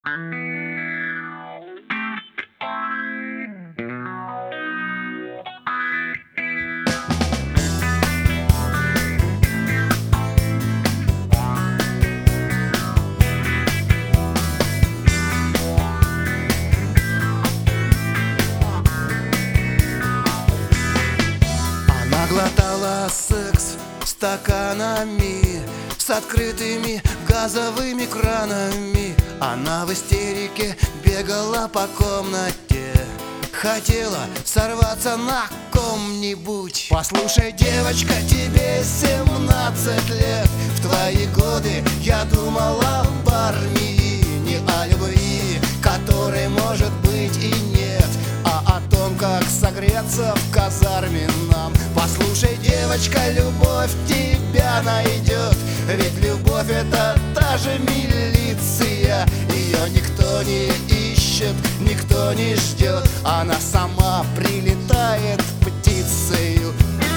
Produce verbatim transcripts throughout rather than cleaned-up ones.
Она глотала секс стаканами с открытыми газовыми кранами. Она в истерике бегала по комнате, хотела сорваться на ком-нибудь. Послушай, девочка, тебе семнадцать лет. В твои годы я думала об армии, не о любви, которой может быть и нет, а о том, как согреться в казарме нам. Послушай, девочка, любовь тебя найдет, ведь любовь — это та же милиция. Ее никто не ищет, никто не ждет, она сама прилетает птицею.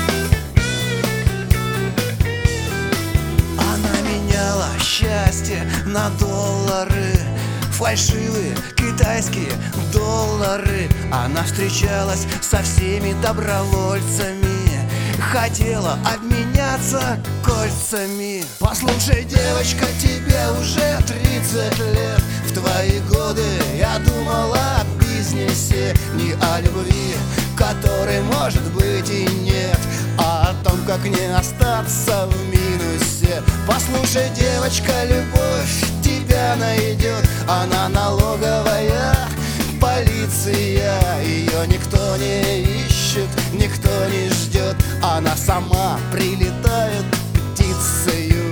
Она меняла счастье на доллары, фальшивые китайские доллары. Она встречалась со всеми добровольцами, хотела обменяться кольцами. Послушай, девочка, тебе уже тридцать лет. В твои годы я думала о бизнесе, не о любви, которой может быть и нет, а о том, как не остаться в минусе. Послушай, девочка, любовь тебя найдет, она налоговая полиция. Ее никто не ищет, никто не ждет, она сама прилетает птицею.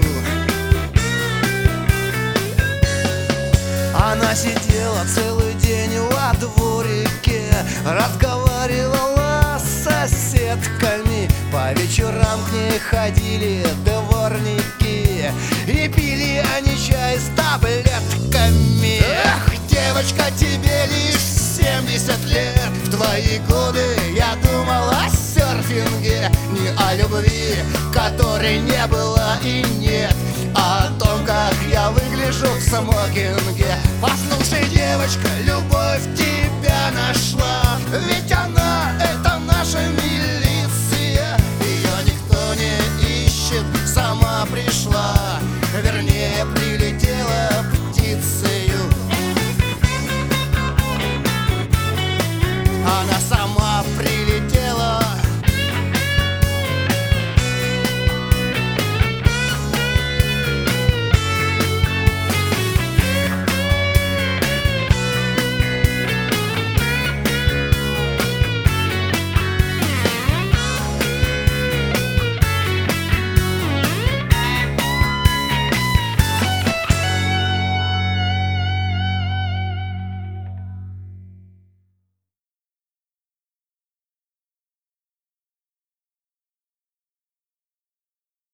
Она сидела целый день во дворике, разговаривала с соседками. По вечерам к ней ходили дворники, и пили они чай с таблетками. Эх, девочка, тебе лишь семьдесят лет. В твои годы я думал о серфинге, не о любви, которой не было и нет, а о том, как я выгляжу в смокинге.